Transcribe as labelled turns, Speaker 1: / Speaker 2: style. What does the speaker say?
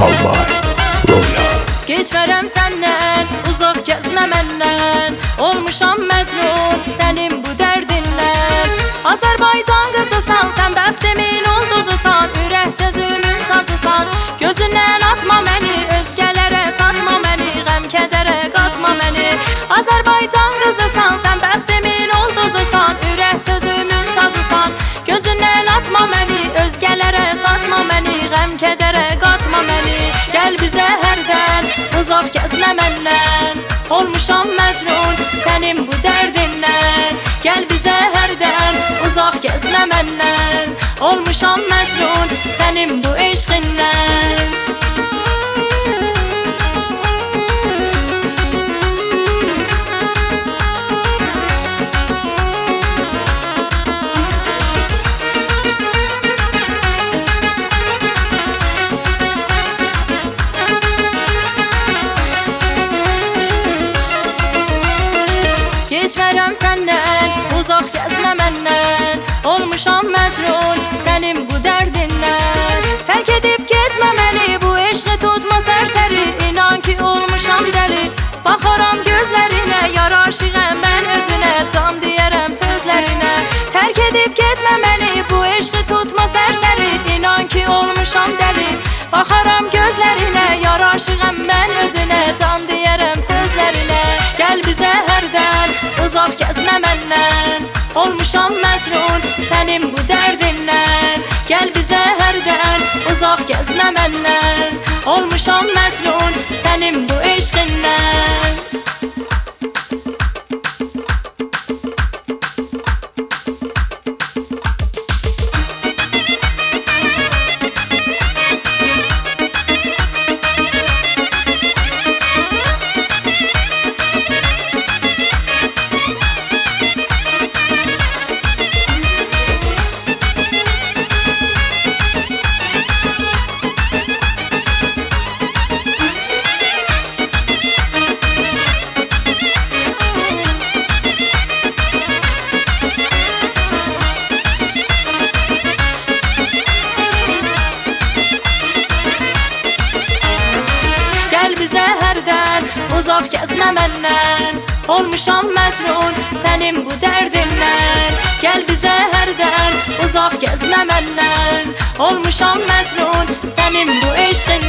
Speaker 1: Vokal by Royal.
Speaker 2: Geçmərəm səndən, uzaq gəzmə məndən. Olmuşam məcnun sənin bu dərdinlə. Azərbaycan qızısan, sən bəxtimin ulduzusan. Ürək sözümün sazısan, gözündən atma məni. Özgələrə satma məni, qəm kədərə qatma məni. Azərbaycan qızısan, sən bəxtimin ulduzusan. Ürək sözümün sazısan, gözündən atma məni. Özgələrə satma məni, qəm kədərə qatma məni. Gəl bizə hərdən, uzaq gəzmə məndən. Olmuşam məcnun sənin bu dərdinlə. Gəl bizə hərdən, uzaq gəzmə məndən. Olmuşam məcnun sənin bu eşqinlə. Geçmərəm səndən, uzaq gəzmə məndən. Olmuşam məcnun sənin bu dərdinlə. Tərk edib getmə məni, bu eşqi tutma sərsəri. İnan ki olmuşam dəli, baxaram gözlərinə. Yar aşiqəm mən özünə, can deyərəm sözlərinə. Tərk edib getmə məni, bu eşqi tutma sərsəri. İnan ki olmuşam dəli, baxaram gözlərinə. Yar aşiqəm mən özünə, can deyərəm sözlərinə. Gəl bizə hərdən, uzaq gəzmə məndən. Olmuşam məcnun sənin bu dərdinlə. Gəl bizə hərdən, uzaq gəzmə məndən. Olmuşam məcnun sənin bu eşqinlə. Gəl bizə hərdən, uzaq gəzmə məndən. Olmuşam məcnun sənin bu dərdinlə. Gəl bizə hərdən, uzaq gəzmə məndən. Olmuşam məcnun sənin bu eşqinlə.